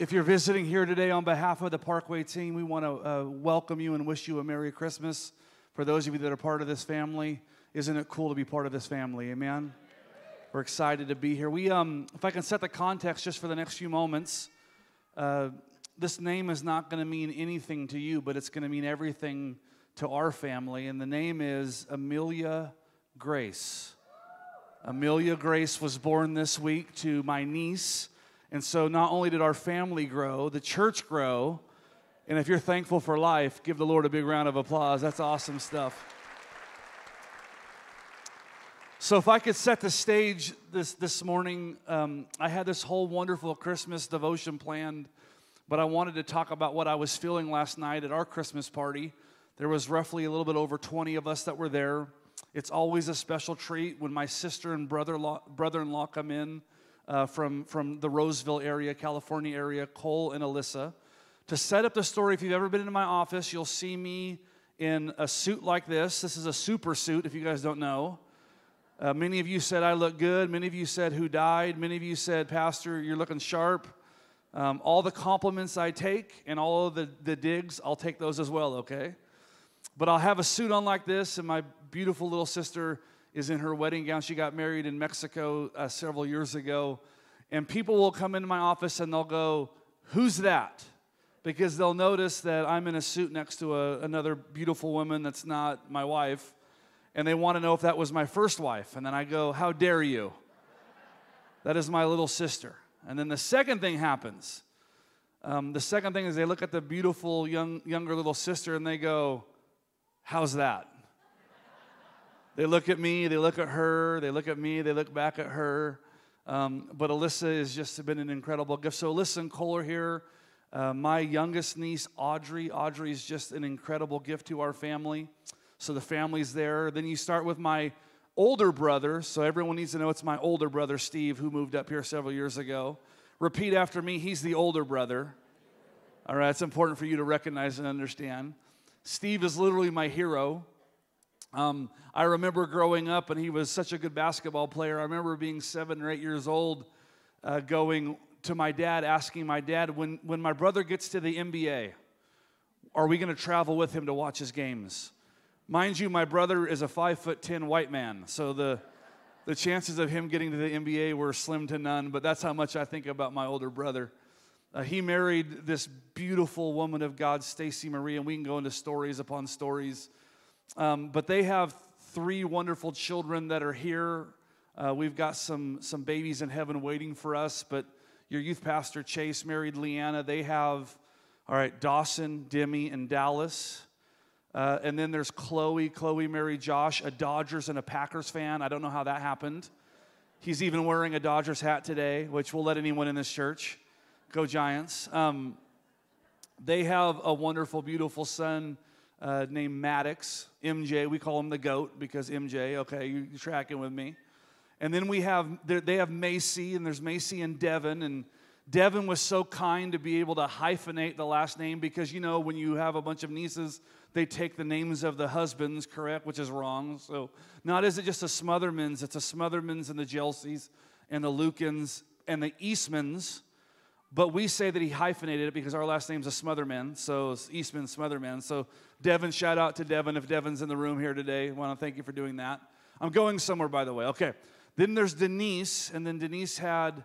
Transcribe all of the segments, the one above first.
If you're visiting here today on behalf of the Parkway team, we want to welcome you and wish you a Merry Christmas. For those of you that are part of this family, isn't it cool to be part of this family? Amen? We're excited to be here. If I can set the context just for the next few moments, this name is not going to mean anything to you, but it's going to mean everything to our family. And the name is Amelia Grace. Amelia Grace was born this week to my niece. And so not only did our family grow, the church grow. And if you're thankful for life, give the Lord a big round of applause. That's awesome stuff. So if I could set the stage this morning, I had this whole wonderful Christmas devotion planned, but I wanted to talk about what I was feeling last night at our Christmas party. There was roughly a little bit over 20 of us that were there. It's always a special treat when my sister and brother-in-law come in from the Roseville area, California area, Cole and Alyssa. To set up the story, if you've ever been into my office, you'll see me in a suit like this. This is a super suit, if you guys don't know. Many of you said I look good. Many of you said who died. Many of you said, Pastor, you're looking sharp. All the compliments I take and all of the digs, I'll take those as well, okay? But I'll have a suit on like this, and my beautiful little sister is in her wedding gown. She got married in Mexico several years ago. And people will come into my office and they'll go, who's that? Because they'll notice that I'm in a suit next to another beautiful woman that's not my wife. And they want to know if that was my first wife. And then I go, how dare you? That is my little sister. And then the second thing happens. The second thing is they look at the beautiful younger little sister and they go, how's that? They look at me, they look at her, they look at me, they look back at her. But Alyssa has just been an incredible gift. So Alyssa and Cole are here. My youngest niece, Audrey. Audrey is just an incredible gift to our family. So the family's there. Then you start with my older brother. So everyone needs to know it's my older brother, Steve, who moved up here several years ago. Repeat after me, he's the older brother. All right, it's important for you to recognize and understand. Steve is literally my hero. I remember growing up, and he was such a good basketball player. I remember being 7 or 8 years old, going to my dad, asking my dad, when my brother gets to the NBA, are we going to travel with him to watch his games? Mind you, my brother is a 5'10" white man, so the chances of him getting to the NBA were slim to none, but that's how much I think about my older brother. He married this beautiful woman of God, Stacy Marie, and we can go into stories upon stories. But they have 3 wonderful children that are here. We've got some babies in heaven waiting for us. But your youth pastor, Chase, married Leanna. They have, Dawson, Demi, and Dallas. And then there's Chloe. Chloe married Josh, a Dodgers and a Packers fan. I don't know how that happened. He's even wearing a Dodgers hat today, which we'll let anyone in this church. Go Giants. They have a wonderful, beautiful son named Maddox, MJ. We call him the GOAT because MJ, okay, you're tracking with me. And then they have Macy, and there's Macy and Devin. And Devin was so kind to be able to hyphenate the last name because, when you have a bunch of nieces, they take the names of the husbands, correct, which is wrong. So not is it just a Smothermans, it's a Smothermans and the Jelseys and the Lukens and the Eastmans. But we say that he hyphenated it because our last name's a Smotherman, so it's Eastman Smotherman. So Devin, shout out to Devin if Devin's in the room here today. I want to thank you for doing that. I'm going somewhere, by the way. Okay. Then there's Denise, and then Denise had,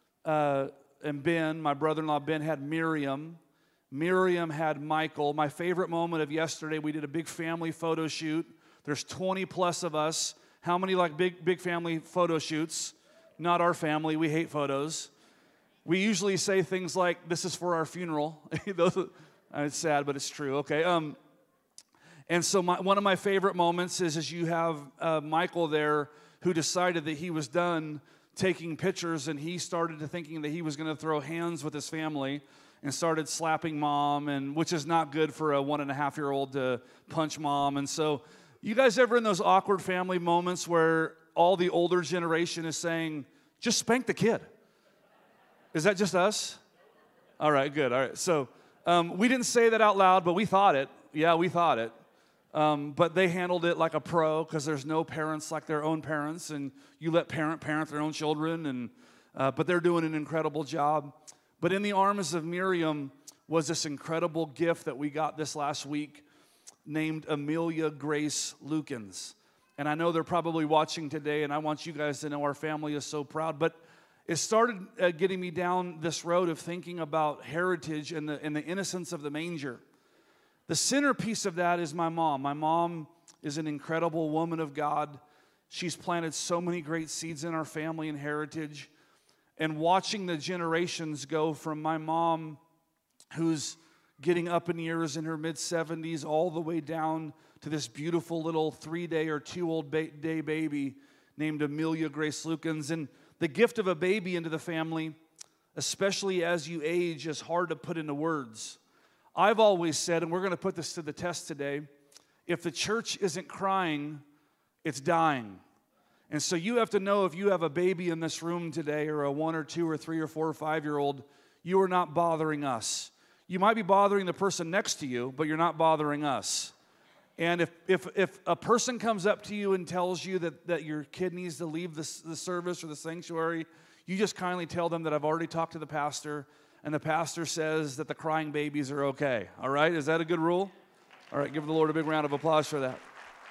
and Ben, my brother-in-law Ben had Miriam. Miriam had Michael. My favorite moment of yesterday, we did a big family photo shoot. There's 20 plus of us. How many like big family photo shoots? Not our family. We hate photos. We usually say things like, this is for our funeral. It's sad, but it's true. Okay. And so one of my favorite moments is you have Michael there who decided that he was done taking pictures, and he started to thinking that he was going to throw hands with his family and started slapping mom, which is not good for a 1.5-year-old to punch mom. And so you guys ever in those awkward family moments where all the older generation is saying, just spank the kid? Is that just us? All right, good. All right. So we didn't say that out loud, but we thought it. Yeah, we thought it. But they handled it like a pro because there's no parents like their own parents, and you let parent their own children, but they're doing an incredible job. But in the arms of Miriam was this incredible gift that we got this last week named Amelia Grace Lukens. And I know they're probably watching today, and I want you guys to know our family is so proud. But it started getting me down this road of thinking about heritage and the innocence of the manger. The centerpiece of that is my mom. My mom is an incredible woman of God. She's planted so many great seeds in our family and heritage. And watching the generations go from my mom, who's getting up in years in her mid-70s, all the way down to this beautiful little 3-day or 2-day baby named Amelia Grace Lukens. And the gift of a baby into the family, especially as you age, is hard to put into words. I've always said, and we're going to put this to the test today, if the church isn't crying, it's dying. And so you have to know if you have a baby in this room today, or a 1 or 2 or 3 or 4 or 5-year-old, you are not bothering us. You might be bothering the person next to you, but you're not bothering us. And if a person comes up to you and tells you that your kid needs to leave the service or the sanctuary, you just kindly tell them that I've already talked to the pastor, and the pastor says that the crying babies are okay. All right? Is that a good rule? All right, give the Lord a big round of applause for that.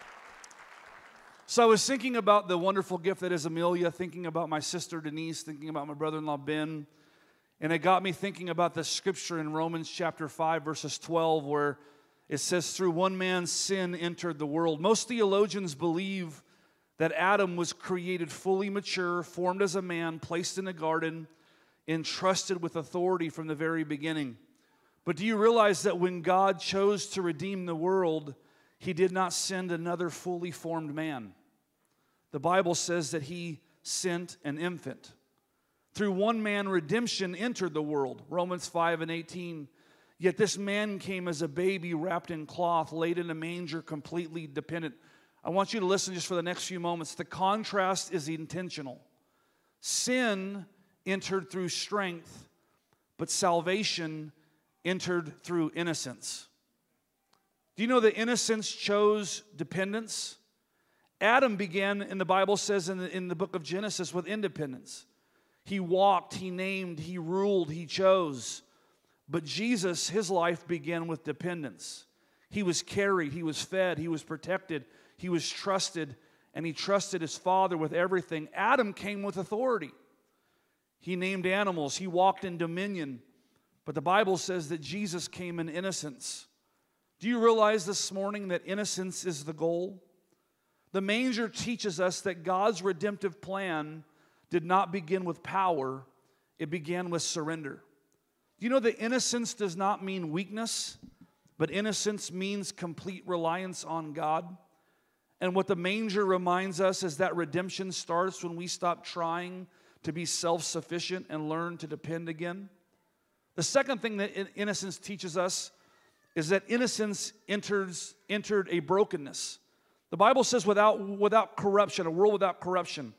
So I was thinking about the wonderful gift that is Amelia, thinking about my sister Denise, thinking about my brother-in-law Ben, and it got me thinking about the scripture in Romans chapter 5, verses 12, where it says, through one man's sin entered the world. Most theologians believe that Adam was created fully mature, formed as a man, placed in a garden, entrusted with authority from the very beginning. But do you realize that when God chose to redeem the world, He did not send another fully formed man? The Bible says that He sent an infant. Through one man, redemption entered the world, Romans 5:18. Yet this man came as a baby wrapped in cloth, laid in a manger, completely dependent. I want you to listen just for the next few moments. The contrast is intentional. Sin entered through strength, but salvation entered through innocence. Do you know that innocence chose dependence? Adam began, and the Bible says in the book of Genesis, with independence. He walked, he named, he ruled, he chose. But Jesus, his life began with dependence. He was carried, he was fed, he was protected, he was trusted, and he trusted his Father with everything. Adam came with authority. He named animals, he walked in dominion. But the Bible says that Jesus came in innocence. Do you realize this morning that innocence is the goal? The manger teaches us that God's redemptive plan did not begin with power, it began with surrender. Do you know that innocence does not mean weakness, but innocence means complete reliance on God? And what the manger reminds us is that redemption starts when we stop trying to be self-sufficient and learn to depend again. The second thing that innocence teaches us is that innocence entered a brokenness. The Bible says without corruption, a world without corruption.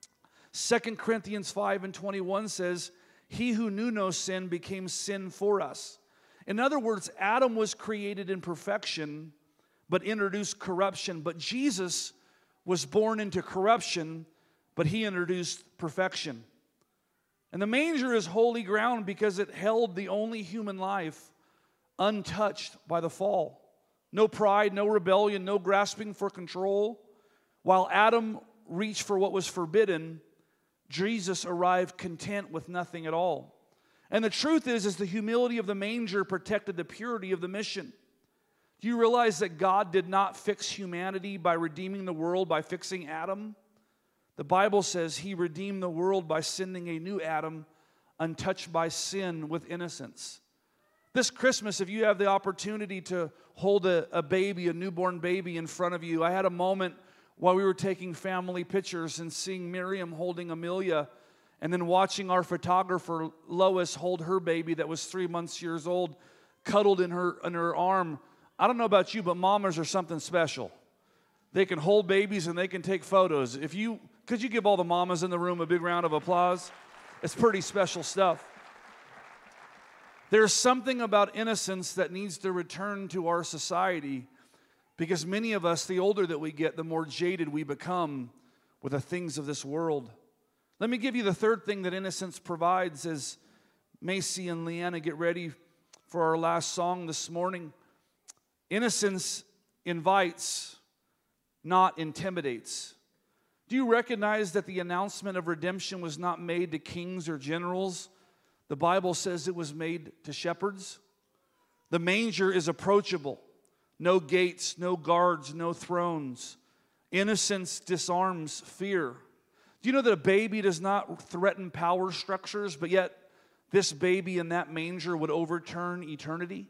2 Corinthians 5:21 says, he who knew no sin became sin for us. In other words, Adam was created in perfection, but introduced corruption. But Jesus was born into corruption, but he introduced perfection. And the manger is holy ground because it held the only human life untouched by the fall. No pride, no rebellion, no grasping for control. While Adam reached for what was forbidden, Jesus arrived content with nothing at all. And the truth is the humility of the manger protected the purity of the mission. Do you realize that God did not fix humanity by redeeming the world by fixing Adam? The Bible says he redeemed the world by sending a new Adam, untouched by sin, with innocence. This Christmas, if you have the opportunity to hold a baby, a newborn baby in front of you, I had a moment while we were taking family pictures and seeing Miriam holding Amelia, and then watching our photographer Lois hold her baby that was 3 years old, cuddled in her arm. I don't know about you, but mamas are something special. They can hold babies and they can take photos. Could you give all the mamas in the room a big round of applause? It's pretty special stuff. There's something about innocence that needs to return to our society, because many of us, the older that we get, the more jaded we become with the things of this world. Let me give you the third thing that innocence provides is Macy and Leanna get ready for our last song this morning. Innocence invites, not intimidates. Do you recognize that the announcement of redemption was not made to kings or generals? The Bible says it was made to shepherds. The manger is approachable. No gates, no guards, no thrones. Innocence disarms fear. Do you know that a baby does not threaten power structures, but yet this baby in that manger would overturn eternity?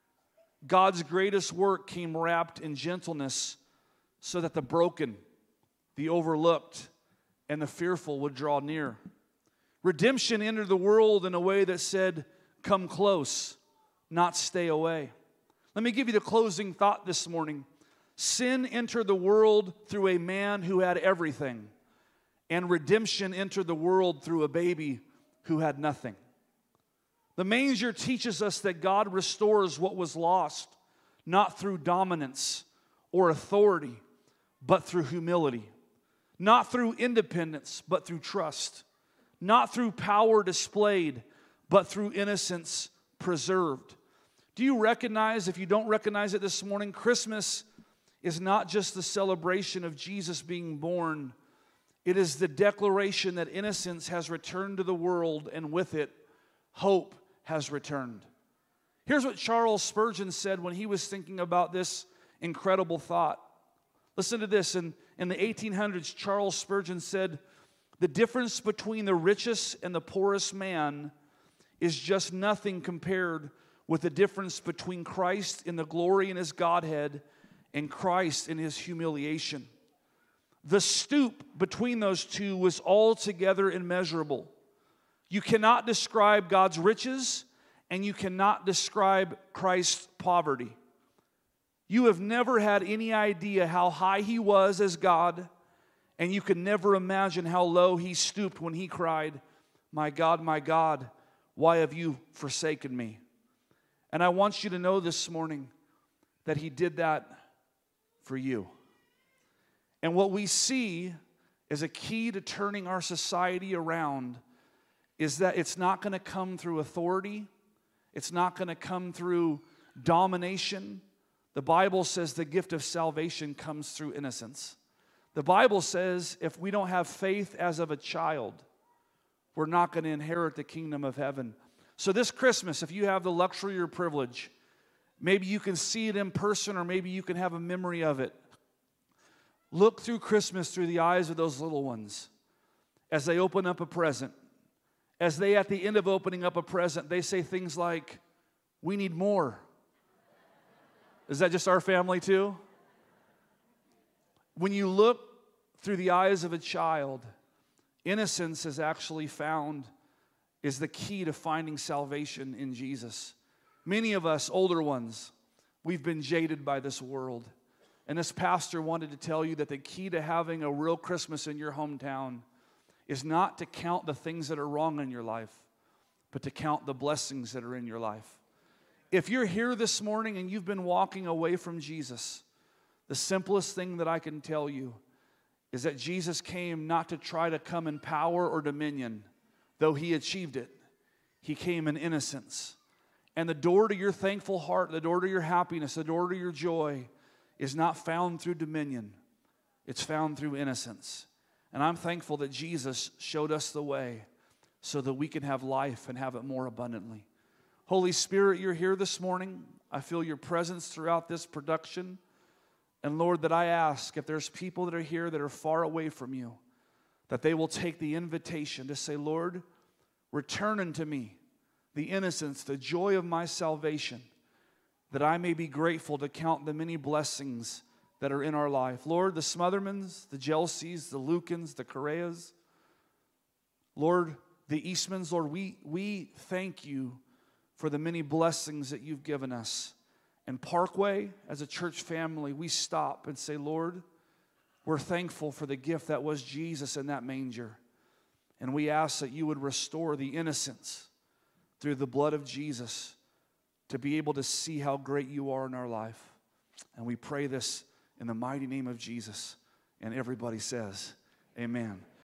God's greatest work came wrapped in gentleness so that the broken, the overlooked, and the fearful would draw near. Redemption entered the world in a way that said, come close, not stay away. Let me give you the closing thought this morning. Sin entered the world through a man who had everything, and redemption entered the world through a baby who had nothing. The manger teaches us that God restores what was lost, not through dominance or authority, but through humility. Not through independence, but through trust. Not through power displayed, but through innocence preserved. Do you recognize, if you don't recognize it this morning, Christmas is not just the celebration of Jesus being born. It is the declaration that innocence has returned to the world, and with it, hope has returned. Here's what Charles Spurgeon said when he was thinking about this incredible thought. Listen to this. In the 1800s, Charles Spurgeon said, the difference between the richest and the poorest man is just nothing compared with the difference between Christ in the glory in his Godhead and Christ in his humiliation. The stoop between those two was altogether immeasurable. You cannot describe God's riches, and you cannot describe Christ's poverty. You have never had any idea how high he was as God, and you can never imagine how low he stooped when he cried, my God, why have you forsaken me?" And I want you to know this morning that he did that for you. And what we see as a key to turning our society around is that it's not going to come through authority. It's not going to come through domination. The Bible says the gift of salvation comes through innocence. The Bible says if we don't have faith as of a child, we're not going to inherit the kingdom of heaven. So this Christmas, if you have the luxury or privilege, maybe you can see it in person or maybe you can have a memory of it. Look through Christmas through the eyes of those little ones as they open up a present. As they, at the end of opening up a present, they say things like, "We need more." Is that just our family too? When you look through the eyes of a child, innocence is actually found, is the key to finding salvation in Jesus. Many of us, older ones, we've been jaded by this world. And this pastor wanted to tell you that the key to having a real Christmas in your hometown is not to count the things that are wrong in your life, but to count the blessings that are in your life. If you're here this morning and you've been walking away from Jesus, the simplest thing that I can tell you is that Jesus came not to try to come in power or dominion, though he achieved it. He came in innocence. And the door to your thankful heart, the door to your happiness, the door to your joy is not found through dominion. It's found through innocence. And I'm thankful that Jesus showed us the way so that we can have life and have it more abundantly. Holy Spirit, you're here this morning. I feel your presence throughout this production. And Lord, that I ask if there's people that are here that are far away from you, that they will take the invitation to say, "Lord, return unto me the innocence, the joy of my salvation, that I may be grateful to count the many blessings that are in our life." Lord, the Smothermans, the Jelseys, the Lukens, the Correas, Lord, the Eastmans, Lord, we thank you for the many blessings that you've given us. And Parkway, as a church family, we stop and say, "Lord, we're thankful for the gift that was Jesus in that manger. And we ask that you would restore the innocence through the blood of Jesus to be able to see how great you are in our life." And we pray this in the mighty name of Jesus. And everybody says, amen.